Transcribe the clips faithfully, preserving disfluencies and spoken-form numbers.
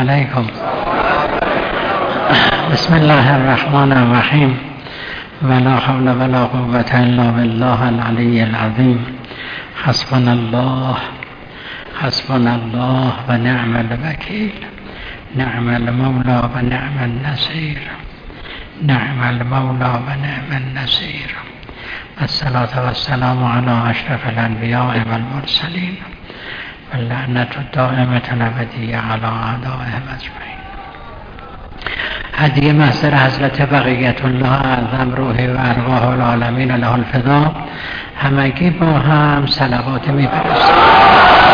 علیکم. بسم الله الرحمن الرحیم. ولا حول ولا قوة الا بالله العلی العظیم. حسبنا الله حسبنا الله و نعم الوکیل. نعم المولى و نعم النصير. نعم المولى و نعم النصير. الصلاة والسلام على اشرف الانبیاء والمرسلین و اللعنة الدائمة الابدیة على اعدائهم اجمعین. هدیه محضر حضرت بقیت الله اعظم روحی و ارواح العالمین له الفدا. همگی با هم صلوات می‌فرستیم.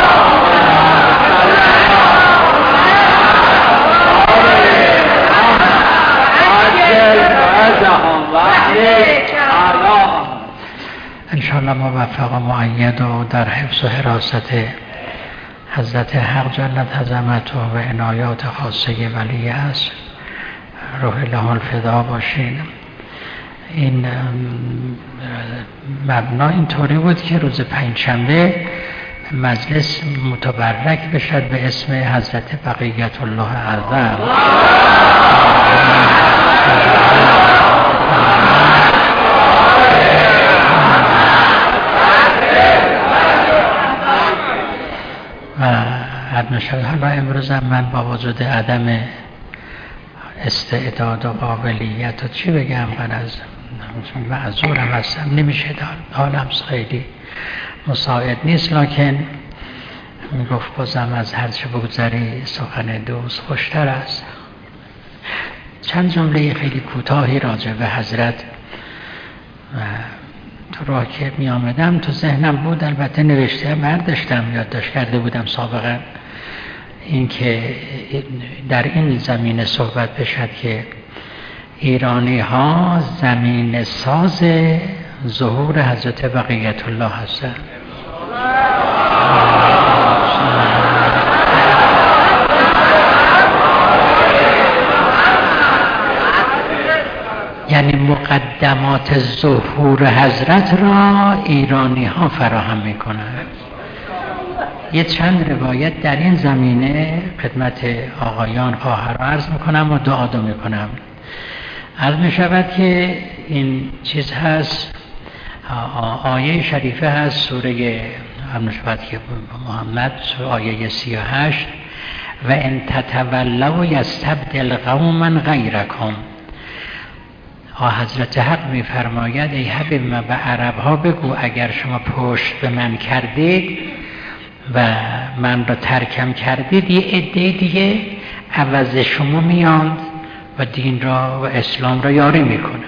انشاءالله موفق و معید و در حفظ و حراست حضرت حق جلت عظمت و عنایات خاصه ولی است روح له الفدا باشین. این مبنا اینطوری بود که روز پنجشنبه مجلس متبرک بشد به اسم حضرت بقیت الله اعظم. و حتما شد. حالا امروز هم من با وجود عدم استعداد و قابلیت و چی بگم من از معذورم هستم، نمیشه دار حالم خیلی مساعد نیست، لکن میگفت بازم از هر چه بگذری سخن دوست خوشتر است. چند جمله خیلی کوتاهی راجع به حضرت و تو راه که می آمدم تو ذهنم بود، البته نوشته برداشتم یادداشت کرده بودم سابقا، این که در این زمینه صحبت بشد که ایرانی ها زمین ساز ظهور حضرت بقیت الله هستند. یعنی مقدمات ظهور حضرت را ایرانی ها فراهم می کنند. یه چند روایت در این زمینه خدمت آقایان خواهران عرض میکنم و دعا دو میکنم. عرض می شود که این چیز هست، آیه شریفه هست سوره همشبت که محمد آیه سی و هشت و ان تتولوا یستبدل قوما غیرکم. حضرت حق می فرماید ای حبیب من به عرب ها بگو اگر شما پشت به من کردید و من را ترکم کردید یه عده دیگه عوض شما میاند و دین را و اسلام را یاری میکنه.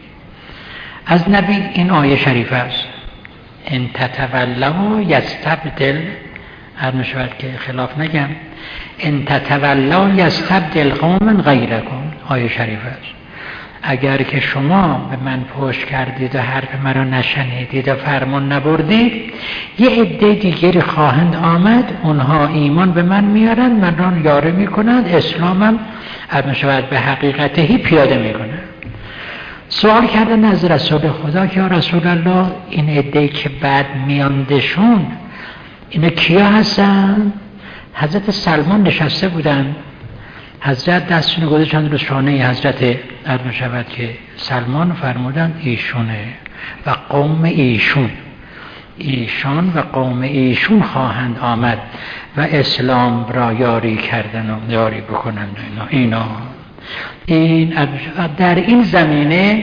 از نبی این آیه شریف است. ان تتولوا یستبدل، هر میشود که خلاف نگم، ان تتولوا یستبدل قوما غیرکم. آیه شریف است. اگر که شما به من پشت کردید و حرف مرا نشنیدید و فرمان نبردید یه عده دیگری خواهند آمد، اونها ایمان به من میارند، من را یاره میکنند، اسلامم شاید به حقیقتهی پیاده میکنند. سوال کردن از رسول خدا که یا رسول الله این عده که بعد میاندشون اینا کیا هستن؟ حضرت سلمان نشسته بودن، حضرت دستشون گذاشتن رو شانه حضرت عرض شود که سلمان فرمودن ایشونه و قوم ایشون، ایشان و قوم ایشون خواهند آمد و اسلام را یاری کردن و یاری بکنند. اینا این در این زمینه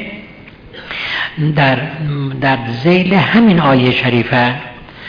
در در ذیل همین آیه شریفه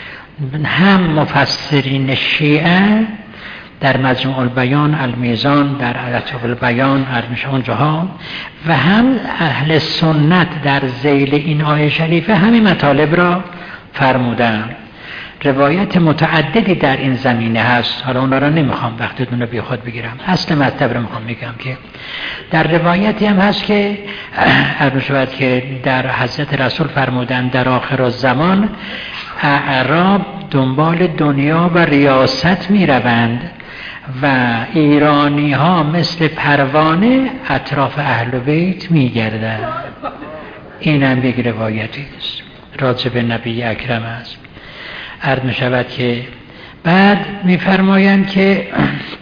هم مفسرین شیعه در مجموع البیان المیزان در لطائف البیان ارمشه اونجاها و هم اهل سنت در ذیل این آیه شریفه همین مطالب را فرمودن. روایت متعددی در این زمینه هست، حالا اونا را نمیخوام وقتتون رو بی خود بگیرم، اصل مطلب رو میخوام بگم که در روایتی هم هست که ارمشه که در حضرت رسول فرمودن در آخر الزمان اعراب دنبال دنیا و ریاست میروند و ایرانی ها مثل پروانه اطراف اهل بیت میگردند. این هم یک روایتی است راجع به نبی اکرم است. عرض می شود که بعد می فرمایند که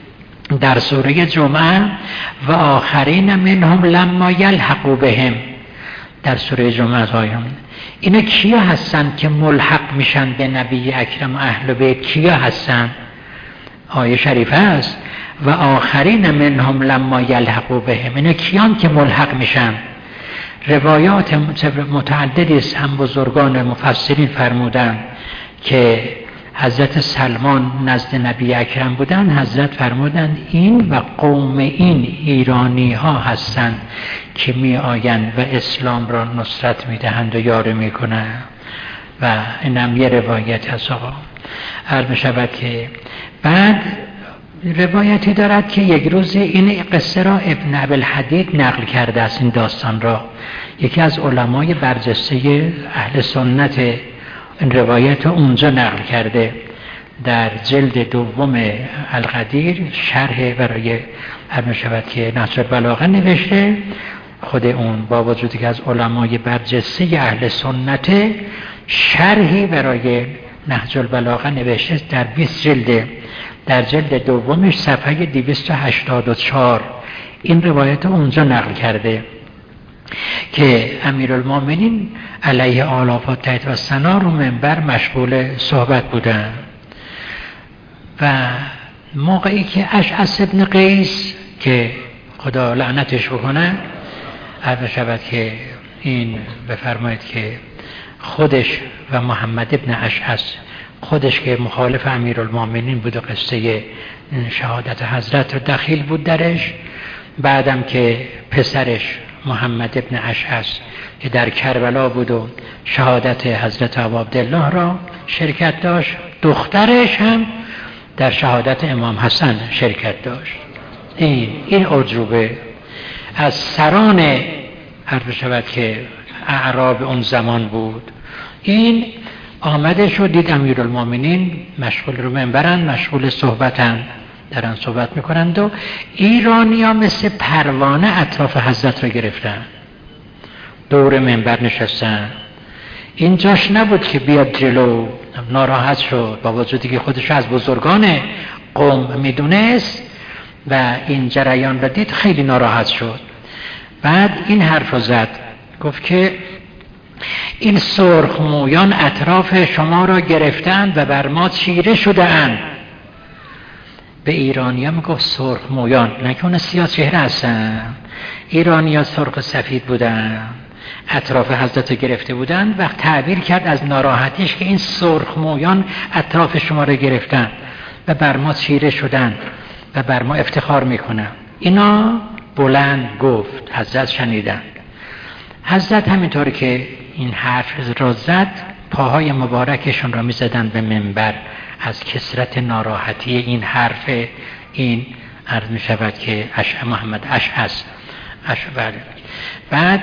در سوره جمعه و آخرین منهم لما یلحقوا بهم در سوره جمعه آیه. اینا کیا هستن که ملحق میشن به نبی اکرم و اهل بیت؟ کیا هستن؟ آیه شریفه است و آخرین منهم لما یلحقوا بهم. اینا کیان که ملحق میشن؟ روایات متعددی است هم بزرگان مفسرین فرمودن که حضرت سلمان نزد نبی اکرم بودن، حضرت فرمودند این و قوم این ایرانی ها هستند که می آیند و اسلام را نصرت می دهند و یاری می کنند. و اینم یه روایت هست. آقا عرض می شود که بعد روایتی دارد که یک روز این قصه را ابن ابوالحدید نقل کرده است، این داستان را یکی از علمای برجسته اهل سنت این روایت اونجا نقل کرده در جلد دوم القدیر، شرح برای هر شود که نصر البلاغه نوشته. خود اون با وجودی که از علمای برجسته اهل سنت شرحی برای نهج البلاغه نوشته در بیست جلد، در جلد دومش صفحه دویست و هشتاد و چهار این روایت اونجا نقل کرده که امیرالمومنین علیه آلاف و تحت و ثنا رو منبر مشغول صحبت بودن و موقعی که اشعث ابن قیس که خدا لعنتش بکنه عرض شود که این بفرمایید که خودش و محمد ابن اشعث خودش که مخالف امیرالمومنین بود و قصه شهادت حضرت رو دخیل بود درش، بعدم که پسرش محمد ابن اشعث که در کربلا بود و شهادت حضرت ابو عبدالله را شرکت داشت، دخترش هم در شهادت امام حسن شرکت داشت. این این عجوبه از سران عرض شود که اعراب اون زمان بود. این آمده شد دید امیرالمومنین مشغول رو منبرن، مشغول صحبتن، دارن صحبت میکنند و ایرانی ها مثل پروانه اطراف حضرت رو گرفتن، دور منبر نشستن. این جاش نبود که بیاد جلو، ناراحت شد با وجودی که خودش از بزرگان قوم میدونست و این جریان را دید خیلی ناراحت شد. بعد این حرف رو زد، گفت که این سرخ مویان اطراف شما را گرفتند و بر ما چیره شده اند. به ایرانی ها میگفت سرخ مویان، نه که اون سیاه چهره هستن. ایرانی ها سرخ سفید بودن، اطراف حضرت رو گرفته بودن و تعبیر کرد از ناراحتیش که این سرخ مویان اطراف شما را گرفتن و بر ما چیره شدن و بر ما افتخار میکنن. اینا بلند گفت، حضرت شنیدن. حضرت همینطور که این حرف را زد پاهای مبارکشون را میزدن به منبر از کثرت ناراحتی این حرف. این عرض می شود که اش محمد اشعث اشعث بعد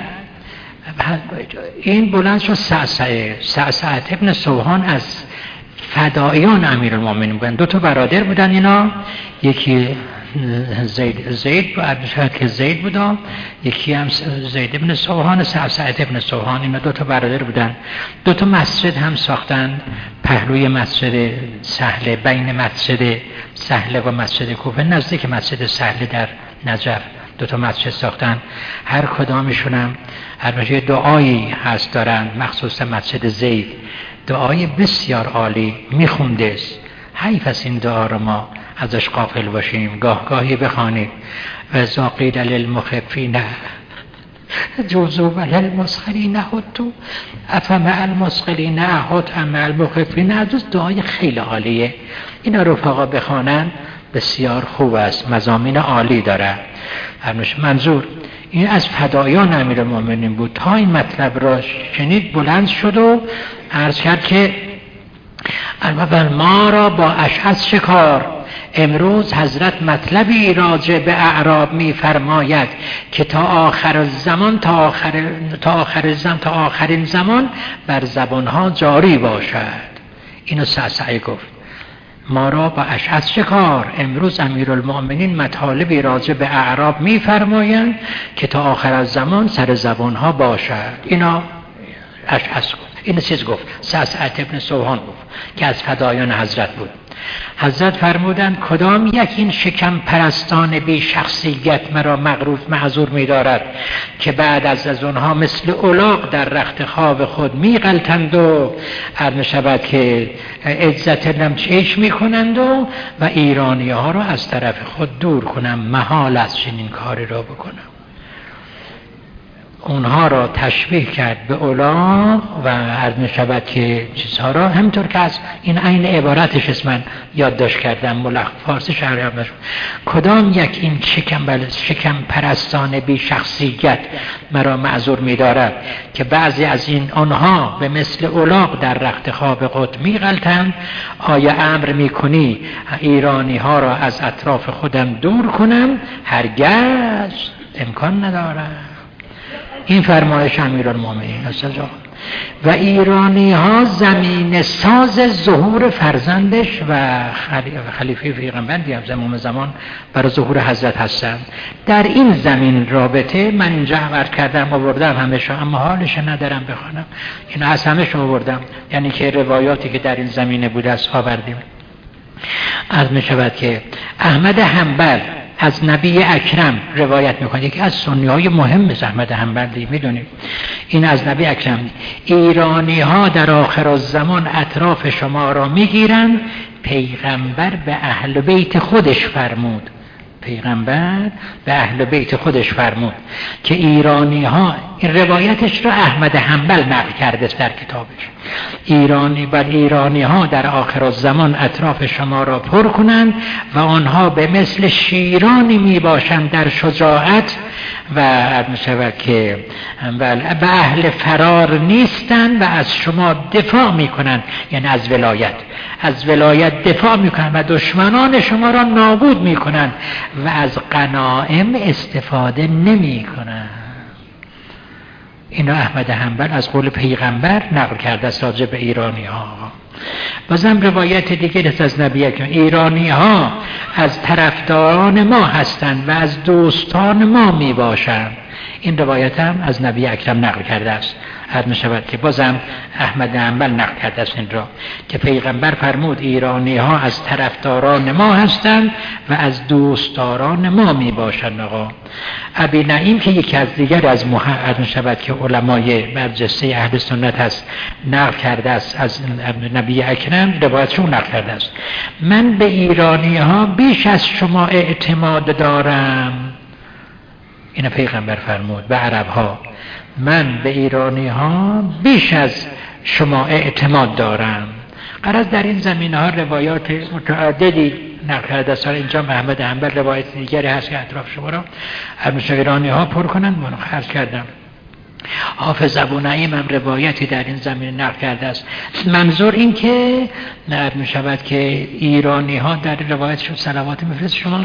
این بلند شد سعسعه سعسعه ابن سوهان از فدایان امیرالمومنین بودن، دو تا برادر بودن اینا، یکی زید زید بود که زید بود، یکی هم زید ابن سوهان، سعسعه ابن سوهان. اینا دو تا برادر بودن. دو تا مسجد هم ساختن، پهلوی مسجد سهله، بین مسجد سهله و مسجد کوفه، نزدیک مسجد سهله در نجف دو تا مسجد ساختن. هر کدامشون هم هر مسجد دعایی هست دارن، مخصوصا مسجد زید دعای بسیار عالی میخونده. حیف است این دعا رو ما ازش غافل باشیم، گاه گاهی بخوانید. و زاقید للمخفین جوزو وللمسخرین هدو افمع المسخرین احد ام المخفین. از دعای خیلی عالیه، اینا رفقا بخوانن بسیار خوب است، مضامین عالی داره. منظور این از فدایان امیرالمومنین بود. تا این مطلب را شنید بلند شد و عرض کرد که اول ما را با اشعث شکار. امروز حضرت مطلبی راجع به اعراب می فرماید که تا آخر زمان تا آخر تا آخر زمان تا آخرین زمان بر زبانها جاری باشد. اینو سعسعه گفت، ما را با اشعث شکار. امروز امیرالمومنین مطالبی راجع به اعراب می فرمایند که تا آخر از زمان سر زبانها باشد. اینا اشعث گفت. این چیز گفت سعسعه ابن سوهان گفت که از فدایان حضرت بود. حضرت فرمودند کدام یک این شکم پرستان بی شخصیت مرا مغروف معذور می دارد که بعد از از اونها مثل الاغ در رخت خواب خود می غلطند و عرض شود که عزت نمچش می کنند و و ایرانی ها را از طرف خود دور کنم. محال است چنین کاری را بکنم. اونها را تشبیه کرد به الاغ و عرض می شود که چیزها را همطور که از این عین عبارتش است من یادداشت کردم ملخ فارسی شهر نشد. کدام یک این شکم بل شکم پرستان بی شخصیت مرا معذور می دارد که بعضی از این آنها به مثل الاغ در رخت خواب خود می غلطند. آیا امر می کنی ایرانی ها را از اطراف خودم دور کنم؟ هرگز امکان ندارد. این فرمایش امیرالمومنین است. و ایرانی ها زمین ساز ظهور فرزندش و خلیفه پیغمبر بیام زمان زمان برای ظهور حضرت هستند. در این زمین رابطه من اینجا عرض کردم آوردم همشو، اما حالش ندارم بخوانم. این از همش آوردم، یعنی که روایاتی که در این زمینه بوده است آوردیم. از می شود که احمد حنبل از نبی اکرم روایت میکنه، یکی از سنی های مهم است احمد حنبلی، میدونید این از نبی اکرم: ایرانی ها در آخر الزمان اطراف شما را میگیرند. پیغمبر به اهل بیت خودش فرمود پیغمبر به اهل بیت خودش فرمود که ایرانی ها، این روایتش را احمد حنبل نقل کرده در کتابش، ایرانی بل ایرانی ها در آخر الزمان اطراف شما را پر کنند و آنها به مثل شیرانی می باشند در شجاعت و عرض شود که به اهل فرار نیستند و از شما دفاع می کنند، یعنی از ولایت از ولایت دفاع می کنند و دشمنان شما را نابود می کنند و از غنایم استفاده نمی کنند. اینا احمد حنبل از قول پیغمبر نقل کرده است راجع به ایرانی ها. بازم روایت دیگه از نبی اکرم: ایرانی ها از طرفداران ما هستند و از دوستان ما می باشند. این روایت هم از نبی اکرم نقل کرده است. حد می شود که بازم احمد حنبل نقل کرده است این را که پیغمبر فرمود ایرانی ها از طرفداران ما هستند و از دوستداران ما می باشند. آقا ابی نعیم که یکی از دیگر از محمد می شود که علمای برجسته اهل سنت هست نقل کرده است از نبی اکرم، روایتشون نقل کرده است: من به ایرانی ها بیش از شما اعتماد دارم. این پیغمبر فرمود به عرب ها: من به ایرانی ها بیش از شما اعتماد دارم. قرار در این زمینه ها روایات متعددی نقل کرده است. اینجا محمد حنبل روایت دیگری هست که اطراف شما را همیشه ایرانی ها پر کنند. منو خرج کردم. حافظ ابو نعیم هم روایتی در این زمینه نقل کرده است. منظور این که نقل می شود که ایرانی ها در روایتشون صلوات میفرست شما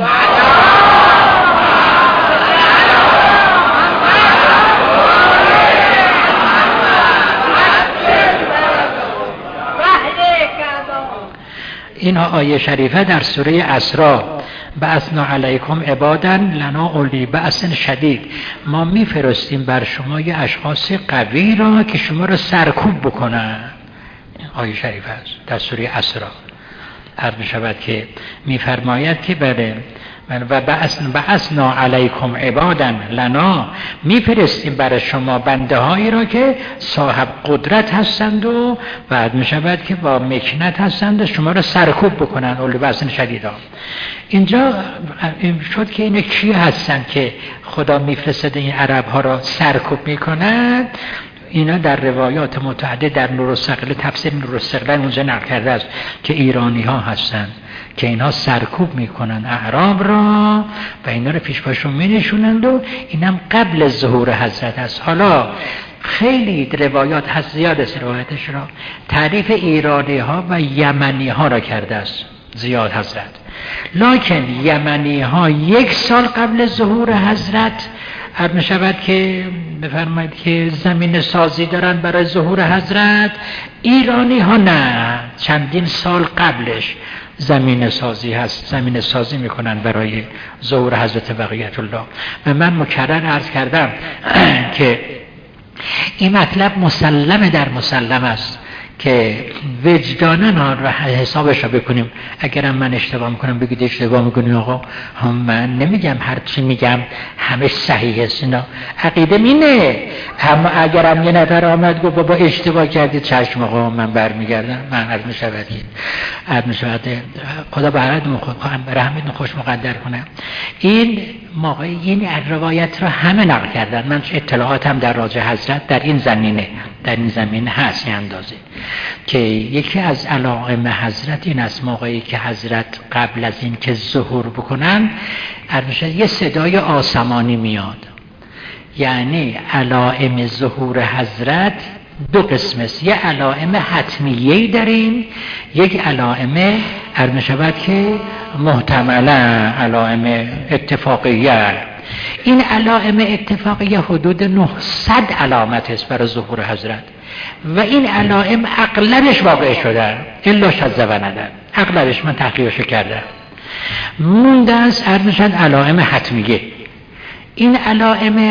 اینها آیه شریفه در سوره اسراء: بعثنا علیکم عبادا لنا اولی بأس شدید، ما میفرستیم بر شما یه اشخاص قوی را که شما را سرکوب بکنن. آیه شریفه است در سوره اسراء. عرض می‌شود که میفرماید که بله و بعثنا علیکم عبادا لنا، میفرستیم برای شما بنده هایی را که صاحب قدرت هستند و بعد میشود که با مکنت هستند شما را سرکوب بکنن. اولی بأس شدیدا. اینجا شد که این کی هستند که خدا میفرسته این عرب ها را سرکوب میکنند؟ اینا در روایات متعدد در نور الثقل تفسیر نور الثقل اونجا نقل کرده است که ایرانی ها هستند که اینها سرکوب میکنن اعراب را و اینا رو پیش پاشون مینشونند و اینم قبل ظهور حضرت است. حالا خیلی روایات هست، زیاد است روایتش را تعریف ایرانی ها و یمنی ها را کرده است زیاد حضرت، لکن یمنی ها یک سال قبل ظهور حضرت عرض می شود که بفرمایید که زمین سازی دارن برای ظهور حضرت. ایرانی ها نه، چندین سال قبلش زمین سازی هست، زمین سازی میکنن برای ظهور حضرت بقیت الله. و من مکرر عرض کردم که این مطلب مسلم در مسلم است که وجداناً را حسابش را بکنیم. اگرم من اشتباه میکنم بگید اشتباه میکنیم آقا، هم من نمیگم هر چی میگم همه صحیح است، اینا عقیده اینه. هم اگرم یه نفر آمد گفت بابا اشتباه کردید چشم آقا من برمیگردم، من عرض میشود که عرض میشود خدا برحمتتون رحمتتون خوش مقدر کنه. این موقع این روایت را همه نقل کردن. من اطلاعاتم در راجع حضرت در این زمینه در این زمینه هست این اندازه که یکی از علائم حضرت این است موقعی که حضرت قبل از این که ظهور بکنن یه صدای آسمانی میاد. یعنی علائم ظهور حضرت دو قسم است، یه علائم حتمیه‌ای داریم، یک علائم عرض شود که محتملا علائم اتفاقیه. این علائم اتفاقیه حدود نهصد علامت است برای ظهور حضرت و این علائم اغلبش واقع شده الا شذ و ندر، اغلبش من تحقیقش کردم. مونده است عرض شد علائم حتمیه. این علائم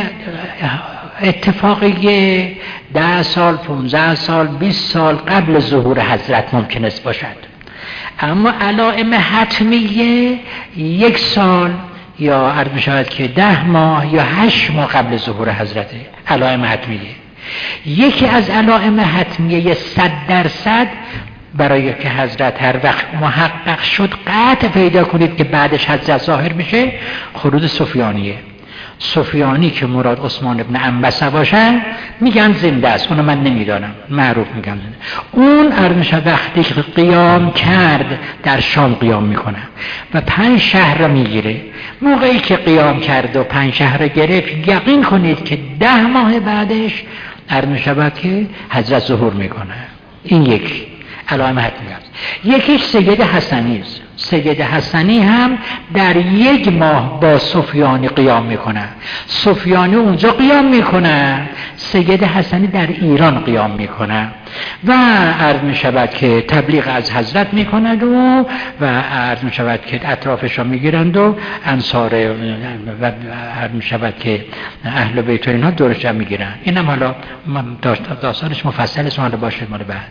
اتفاقیه ده سال پونزده سال بیست سال قبل ظهور حضرت ممکن است باشد، اما علائم حتمیه یک سال یا عرض می شود که ده ماه یا هشت ماه قبل ظهور حضرت. علائم حتمیه یکی از علائم حتمیه صد درصد برای که حضرت هر وقت محقق شد قطع پیدا کنید که بعدش حضرت ظاهر میشه، خروج سفیانیه. سفیانی که مراد عثمان ابن عنبسه باشه میگن زنده است، اونو من نمیدانم، معروف میگن زنده. اون ارمشه وقتی که قیام کرد در شام قیام میکنه و پنج شهر را میگیره. موقعی که قیام کرد و پنج شهر را گرفت یقین کنید که ده ماه بعدش ارمشه بعد که حضرت ظهور میکنه. این یک علائم حتمی است. یکیش سید حسنی است. سید حسنی هم در یک ماه با سفیانی قیام میکنه. سفیانی اونجا قیام میکنه، سید حسنی در ایران قیام میکنه و عرض میشود که تبلیغ از حضرت میکند و و عرض میشود که اطرافش را میگیرند و انصار و عرض میشود که اهل بیت و اینها دورش را میگیرن. اینم حالا داستانش مفصل است، حالا باشه مال بعد.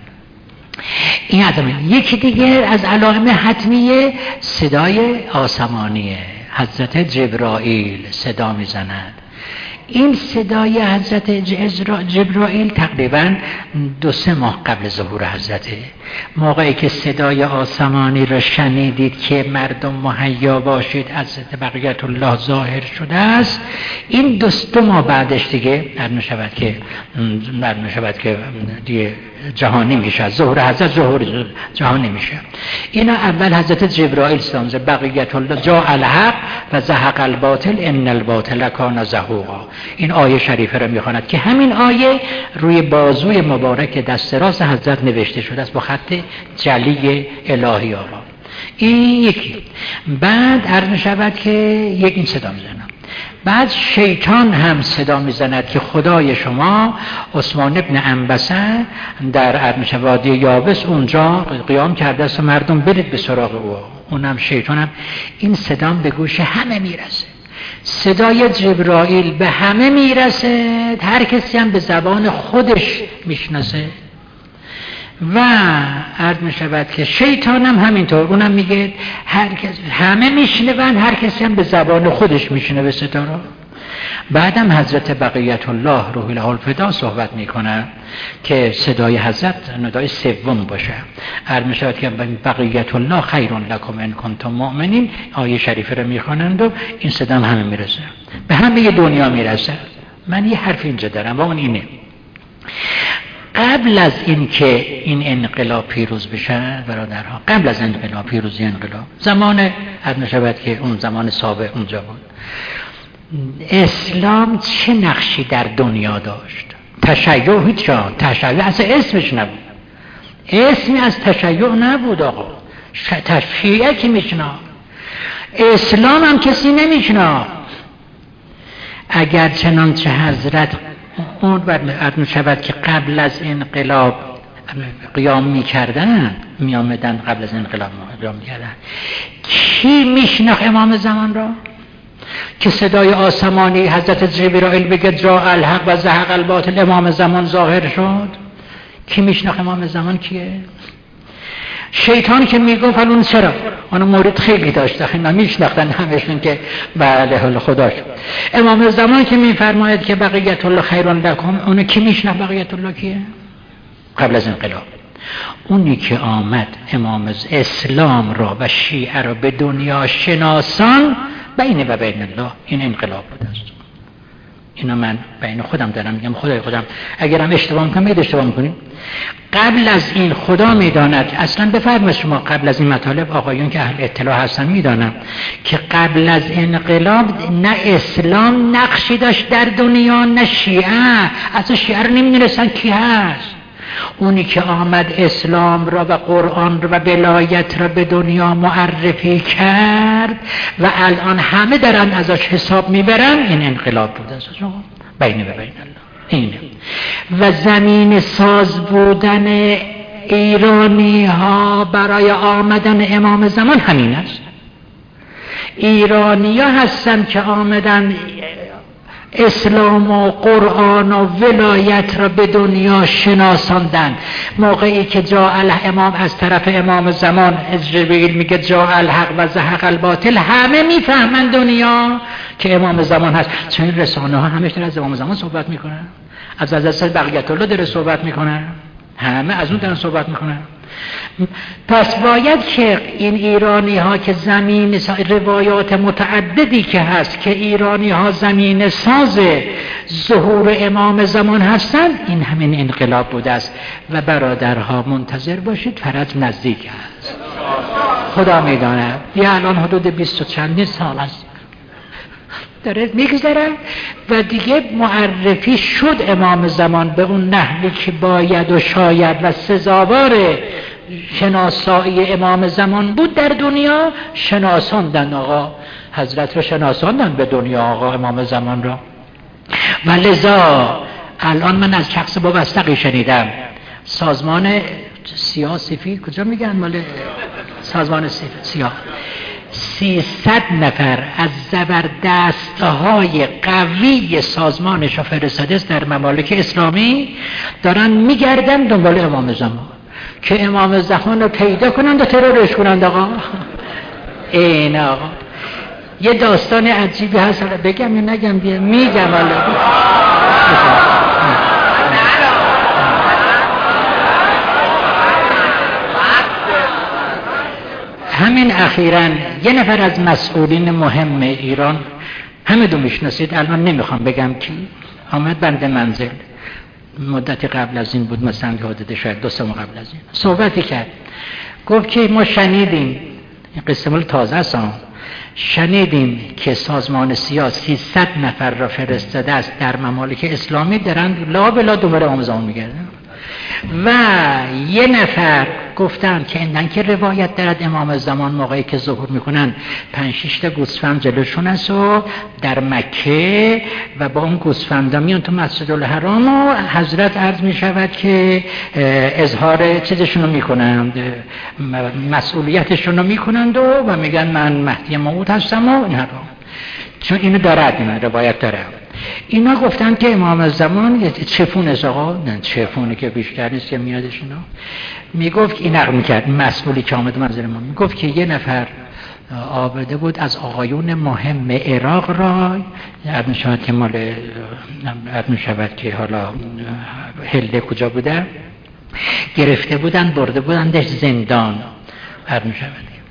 این عظمه. یکی دیگه از علائم حتمیه صدای آسمانیه. حضرت جبرائیل صدا میزند. این صدای حضرت جبرائیل تقریبا دو سه ماه قبل ظهور حضرته. موقعی که صدای آسمانی را شنیدید که مردم مهیا باشید حضرت بقیت الله ظاهر شده است، این دو, دو ماه بعدش دیگه نرم شود که نرم شود که دیگه جهانی میشه. ظهور حضرت ظهور جهانی میشه. اینا اول حضرت جبرائیل سلام بقیت الله جاء الحق و زهق الباطل ان الباطل کان زهوقا. این آیه شریفه را میخواند که همین آیه روی بازوی مبارک دست راست حضرت نوشته شده است با خط جلی الهی آقا. این یکی. بعد عرض میشود که یک این صدا میزنم. بعد شیطان هم صدا میزند که خدای شما عثمان ابن عنبسه در عرض وادی یابس اونجا قیام کرده است و مردم برید به سراغ او. اونم شیطان هم این صدا به گوش همه میرسه. صدای جبرائیل به همه میرسه، هر کسی هم به زبان خودش میشناسه و عرض میشود که شیطان هم همینطور، اونم میگه هر کس همه میشنون، هر کسی هم به زبان خودش میشنوه صدا رو. بعدم حضرت بقیت الله روح له الفدا صحبت میکنه که صدای حضرت ندای سوم باشه. عرض میشود که بقیت الله خیر لکم ان کنتم مؤمنین آیه شریفه رو میخوانند و این صدا همه میرسه، به همه دنیا میرسه. من یه حرف اینجا دارم و اون اینه: قبل از این که این انقلاب پیروز بشه برادرها، قبل از انقلاب پیروزی انقلاب زمان عرض میشود که اون زمان سابق اونجا بود، اسلام چه نقشی در دنیا داشت؟ تشیع هیچ جا، تشیع اصلا اسمش نبود، اسمی از تشیع نبود آقا. تشیع کی میشنا؟ اسلام هم کسی نمیشنا. اگر چنانچه حضرت اون عرض میشود که قبل از انقلاب قیام میکردن، میامدن قبل از انقلاب قیام میکردن، کی میشناخت امام زمان را؟ که صدای آسمانی حضرت جبرائیل بگه جاء الحق و زهق الباطل امام زمان ظاهر شد؟ کی میشناخت امام زمان کیه؟ شیطان که میگفت اون چرا؟ اون مورد خیلی داشته، خیلی میشناختن همشون که بله حال خداش. امام زمان که میفرماید که بقیت الله خیر لکم، اون کی میشناخت بقیت الله کیه؟ قبل از انقلاب اونی که آمد امام اسلام را و شیعه را به دنیا شناسان بین و بین الله، این انقلاب بوده است. اینو من بین خودم دارم میگم، خدای خودم اگرم اشتباه میکنم بگید اشتباه میکنیم. قبل از این خدا میداند، اصلا بفرمایید شما قبل از این مطالب آقایون که اهل اطلاع هستن میدانن که قبل از انقلاب نه اسلام نقشی داشت در دنیا نه شیعه، اصلا شیعه رو نمیدونستن کی هست. اونی که آمد اسلام را و قرآن را و ولایت را به دنیا معرفی کرد و الان همه دارن ازش حساب میبرن، این انقلاب بود از بین و بین الله. اینه و زمین ساز بودن ایرانی ها برای آمدن امام زمان همین است. ایرانی ها هستن که آمدن اسلام و قرآن و ولایت را به دنیا شناساندن. موقعی که جاء الامام از طرف امام زمان، از جبریل میگه جاء الحق و زهق الباطل، همه میفهمن دنیا که امام زمان هست. چون رسانه ها همش دارن از امام زمان صحبت میکنن، از از بقیت الله داره صحبت میکنن، همه از اون دارن صحبت میکنن. پس باید که این ایرانی ها که زمین روایات متعددی که هست که ایرانی ها زمین ساز ظهور امام زمان هستند، این همین انقلاب بوده است. و برادرها منتظر باشید، فرج نزدیک است. خدا میدانه یه الان حدود بیست و چندین سال است داره میگذره و دیگه معرفی شد امام زمان به اون نحوی که باید و شاید و سزاوار شناسایی امام زمان بود در دنیا. شناساندن آقا حضرت رو، شناساندن به دنیا آقا امام زمان رو. و لذا الان من از شخص وابسته‌ای شنیدم سازمان سیاه سفید کجا میگن مال سازمان سیاه سیصد نفر از زبردست‌های قوی سازمانش فرستاده است در ممالک اسلامی، دارن میگردن دنبال امام زمان که امام زمان رو پیدا کنند و ترورش کنند. آقا این آقا یه داستان عجیبی هست، بگم یا نگم؟ بیا میگم. والا همین اخیراً یه نفر از مسئولین مهم ایران، همه دو میشناسید، الان نمیخوام بگم کی، آمد بند منزل مدتی قبل از این بود، مثلا حدود شاید دو سه ماه قبل از این صحبتی کرد. گفت که ما شنیدیم، این قصه مال تازه است، شنیدیم که سازمان سیاه سیصد نفر را فرستاده است در ممالک اسلامی، دارن لا بلا دوباره امام زمان میگردن. و یه نفر گفتن که ایندن که روایت دارد امام زمان موقعی که ظهور میکنن پنج شش تا گوسفند جلوشون است و در مکه و با اون گوسفندا میان تو مسجد الحرام و حضرت عرض میشود که اظهار چیزشون رو میکنند، مسئولیتشون رو میکنند و, و میگن من مهدی موعود هستم و این حرام. چون اینو دارد، این روایت داره. اینا گفتن که امام زمان چفون است. آقا نه چفونی که بیشتر نیست که میادش. اینا میگفت این نقل میکرد مسئولی که آمد منظر ما، میگفت که یه نفر آورده بود از آقایون مهم عراق را، یاد میشود که مال یاد میشود که حالا هلده کجا بوده، گرفته بودن برده بودندش زندان، یاد میشود.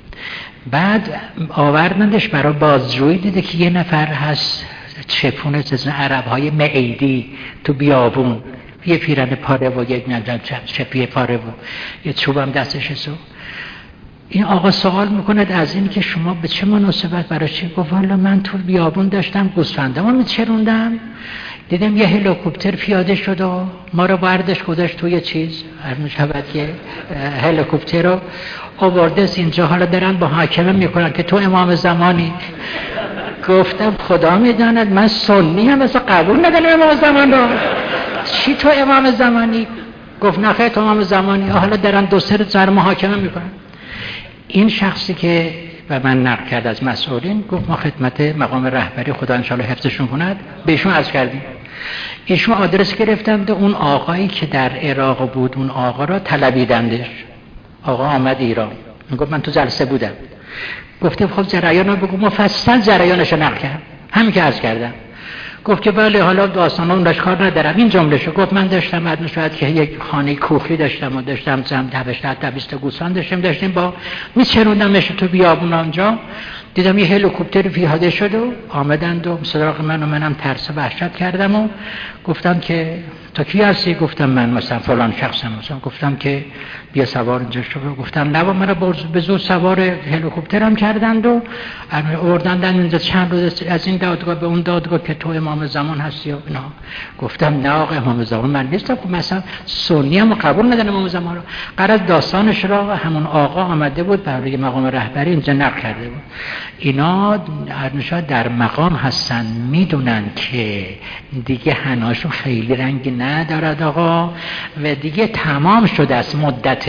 بعد آوردندش برای بازجویی، دیده که یه نفر هست چپونه از عرب های معیدی تو بیابون، یه پیرن پاره و یک ندن چپیه پاره و یه چوب هم دستش هست. این آقا سوال میکند از این که شما به چه مناسبت برای چی؟ گفت والا من تو بیابون داشتم گوسفندامو میچروندم، دیدم یه هلیکوپتر پیاده شد و ما رو برداشت گذاشت توی چیز، هر میشود که هلیکوپتر رو آورده اینجا، حالا دارن با حاکمه میکنن که تو امام زمانی. گفتم خدا میداند من سنی هم مثلا قبول ندارم امام زمان رو. چی تو امام زمانی؟ گفت نخیر تو امام زمانی. حالا دارن دو سر سر محاکمه میکنن. این شخصی که و من نقل کرد از مسئولین گفت ما خدمت مقام رهبری خدا انشاءالله حفظشون کند بهشون عرض کردیم ایشون آدرس گرفتند و اون آقایی که در عراق بود اون آقا را طلبیدندش. آقا آمد ایران، میگفت من تو جلسه بودم. گفته خب جریان رو بگو. مفصل جریانش رو نقل کرد، همین که عرض کردم. گفت که بله حالا داستان اون داشت کار ندارم. این جمله شو گفت من داشتم مدن شاید که یک خانه کوخی داشتم و داشتم زم دوشت دویست گوسفند داشتیم داشتیم با میچروندم نشه تو بیابون آنجا، دیدم یه هلیکوپتر پیاده شد و آمدند و سراغ من و منم ترس و وحشت کردم و گفتم که تا کی هستی؟ گفتم من مثلا فلان شخصم. مثلا گفتم که بیا سوار اینجا شو. گفتم نه با من به زور سوار هلیکوپترم کردند و آوردند اینجا چند روز از این دادگاه به اون دادگاه که تو امام زمان هستی و اینا. گفتم نه آقا امام زمان من نیستم، مثلا سنی هم قبول ندارم امام زمان رو. قرار داستانش را همون آقا آمده بود برای مقام رهبری اینجا نقل کرده بود. اینا نشاد در مقام هستن، میدونن که دیگه حناشون خیلی رنگی ندارد آقا و دیگه تمام شده است مدت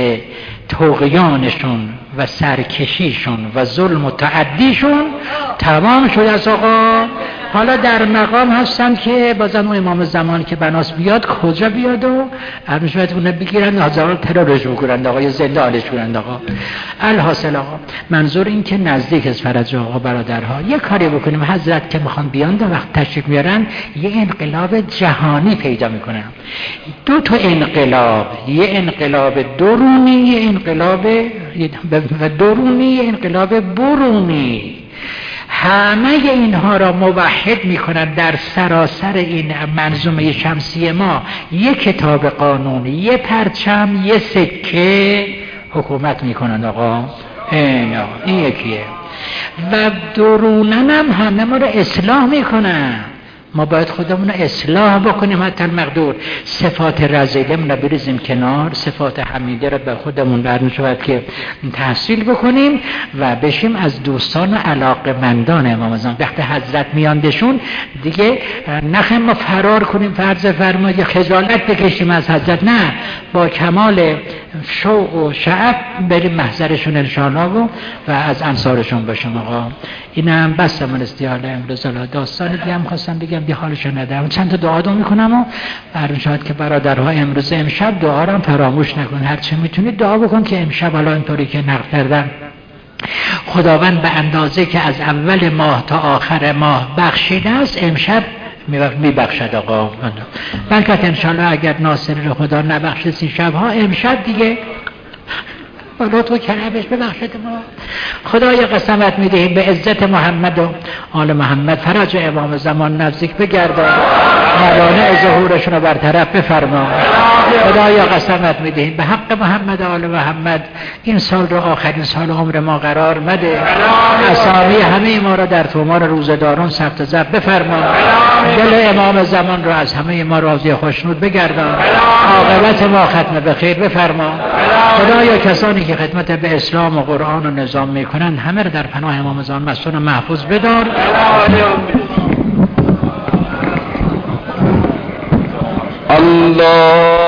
طغیانشون و سرکشیشون و ظلم و تعدیشون تمام شده است آقا. حالا در مقام هستن که بازم امام زمان که بناس بیاد کجا بیاد و ارمشویت اونه بگیرن هزاران ترورش بکنند آقا یا زنده آلش کنند آقا. الحاصل آقا منظور این که نزدیک از فرج آقا برادرها یک کاری بکنیم حضرت که میخوان بیان و وقت تشریف میارن یه انقلاب جهانی پیدا میکنن. دو تا انقلاب، یه انقلاب درونی یه انقلاب و درونی یه انقلاب برونی، همه اینها را موحد میکنن در سراسر این منظومه شمسی ما. یه کتاب قانونی، یه پرچم، یه سکه حکومت میکنن آقا. این آقا این یکیه. و درونن هم همه ما را اصلاح میکنن. ما باید خودمون رو اصلاح بکنیم حتی المقدور. صفات رذیلمون رو بریزیم کنار، صفات حمیده رو به خودمون درن شود که تحصیل بکنیم و بشیم از دوستان و علاقمندان امام زمان. وقتی حضرت میاندشون دیگه نخیم ما فرار کنیم فرض فرمایید یا خجالت بکشیم از حضرت، نه، با کمال شوق و شعف بریم محضرشون انشاءالله و, و از انصارشون باشیم آقا. اینم بس من استیحال امروز. داستان دیگه هم خواستم بگم بی حالشون ندارم. چند تا دعا دو میکنم و برای شاید که برادرها امروز امشب دعا رو هم فراموش نکن، هرچی میتونید دعا بکن که امشب حالا اینطوری که نقل کردن خداوند به اندازه که از اول ماه تا آخر ماه بخشیده است امشب میبخشد آقا. بلکه انشاءالله اگر ناصر خدا نبخشه سی شبها امشب دیگه با تو کرمش ببخشد ما. خدای قسمت میدهیم به عزت محمد و آل محمد فرج امام زمان نزدیک بگردان، موانع ظهورشون رو برطرف بفرما. خدای قسمت میدهیم به حق محمد و آل محمد این سال رو آخرین سال عمر ما قرار مده. اسامی همه ما را در تومار روزداران ثبت ضبط بفرما. دل امام زمان رو از همه ما راضی خوشنود بگردان. عاقبت ما ختم به خیر بفرما. خدایا کسانی که خدمت به اسلام و قرآن و نظام میکنن همه رو در پناه امام زمان مسئول و محفوظ بدار. الله